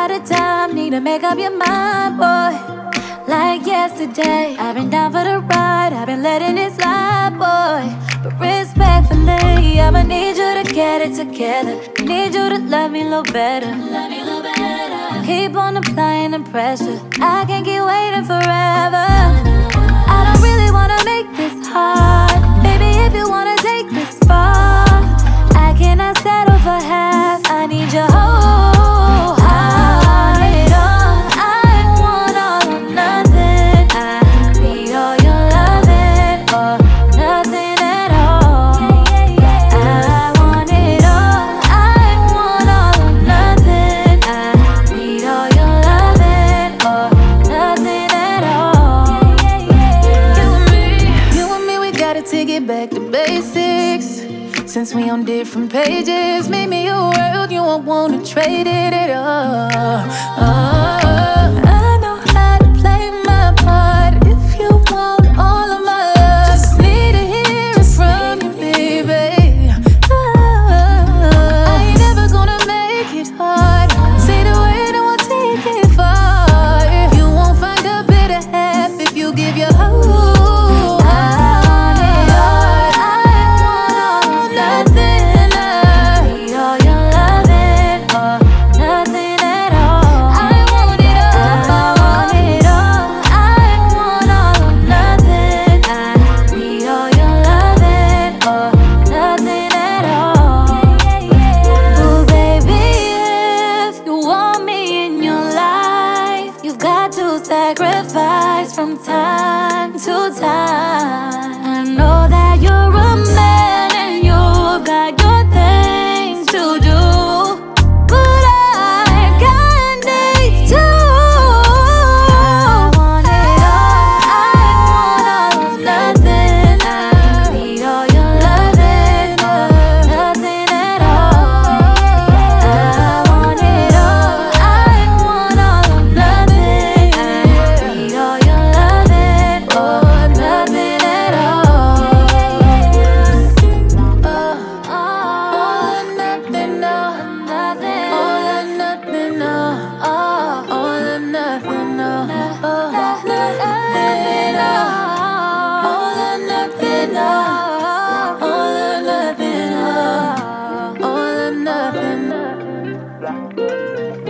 out of time, need to make up your mind, boy. Like yesterday, I've been down for the ride, I've been letting it slide, boy. But respectfully, I'ma need you to get it together. Need you to love me a little better. Keep on applying the pressure, I can't keep waiting forever. I don't really wanna make this hard. Baby, if you wanna take this far, I cannot settle for half, I need your whole heart. I want all or nothing. I need all your loving or nothing at all. I want it all. I want all or nothing. I need all your loving or nothing at all. You and me, we gotta take it back to basics. Since we on different pages, make me your world, you won't wanna trade it at all. I know how to play my part. If you want all of my love, just need to hear it from you, baby. I ain't never gonna make it hard. Say the word and we'll take it far. You won't find a better half if you give your whole. Sacrifice from time to time. I know that you're a man and you've got your things to do, but I got needs too. I want it all. I want all or nothing. I need all your loving or nothing at all. I want it all. I want all or nothing. Need all your loving or nothing at all. All or nothing, no. All or nothing, no. All or nothing, no. All or nothing, no. All or nothing, no. All or nothing, no. All or nothing.